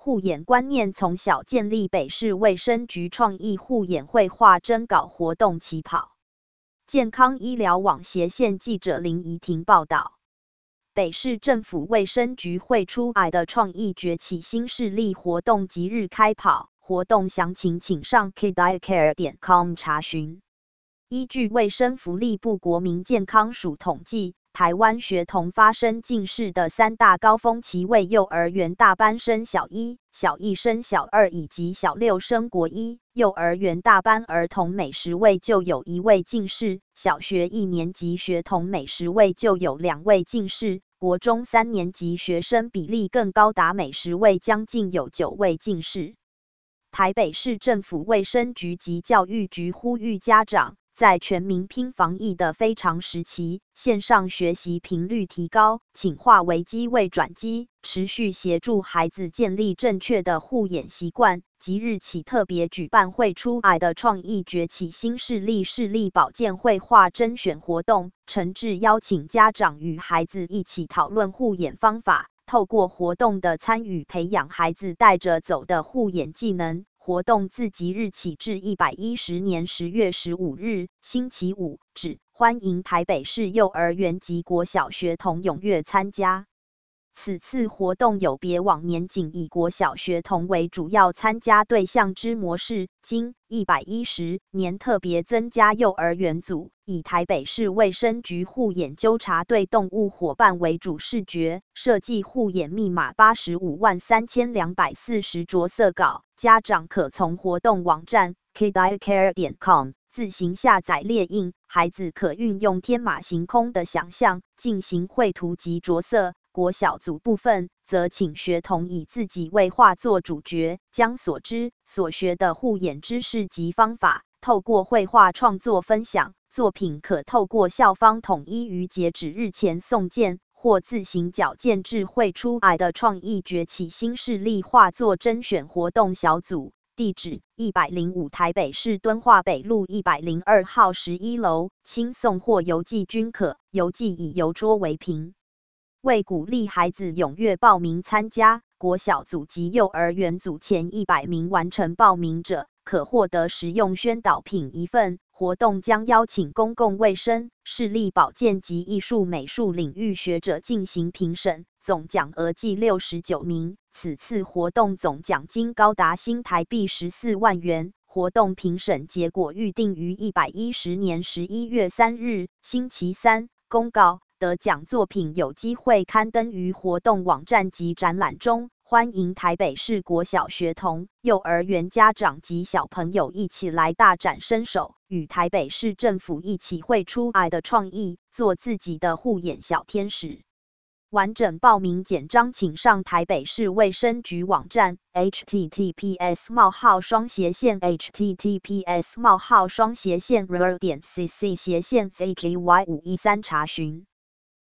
护眼观念从小建立。北市卫生局创意护眼绘画征稿活动起跑。健康医疗网斜线记者林怡婷报道。北市政府卫生局会出癌的创意崛起新势力活动即日开跑，活动详情请上 kideyecare.com 查询。依据卫生福利部国民健康署统计，台湾学童发生近视的3大高峰期为幼儿园大班升小一、小一升小二以及小六升国一。幼儿园大班儿童每10位就有1位近视，小学1年级学童每10位就有2位近视，国中3年级学生比例更高达每10位将近有9位近视。台北市政府卫生局及教育局呼吁家长，在全民拼防疫的非常时期，线上学习频率提高，请化危机为转机，持续协助孩子建立正确的护眼习惯。即日起特别举办会出癌的创意崛起新势力视力保健绘画甄选活动，诚挚邀请家长与孩子一起讨论护眼方法，透过活动的参与，培养孩子带着走的护眼技能。活动自即日起至110年10月15日星期五止，欢迎台北市幼儿园及国小学童踊跃参加。此次活动有别往年仅以国小学童为主要参加对象之模式，今110年特别增加幼儿园组，以台北市卫生局护眼纠察队动物伙伴为主视觉设计护眼密码853240着色稿，家长可从活动网站 kideyecare.com 自行下载列印，孩子可运用天马行空的想象进行绘图及着色。国小组部分，则请学童以自己为画作主角，将所知所学的护眼知识及方法，透过绘画创作分享。作品可透过校方统一于截止日前送件，或自行缴件至会出癌的创意崛起新势力画作甄选活动小组。地址105台北市敦化北路102号11楼，轻送或邮寄均可，邮寄以邮戳为凭。为鼓励孩子踊跃报名参加，国小组及幼儿园组前100名完成报名者，可获得实用宣导品1份。活动将邀请公共卫生、视力保健及艺术美术领域学者进行评审，总奖额计69名。此次活动总奖金高达新台币14万元。活动评审结果预定于110年11月3日星期三公告。得奖作品有机会刊登于活动网站及展览中，欢迎台北市国小学童、幼儿园家长及小朋友一起来大展身手，与台北市政府一起绘出癌的创意，做自己的护眼小天使。完整报名简章请上台北市卫生局网站 https://https://rr.cc/CGY513查询。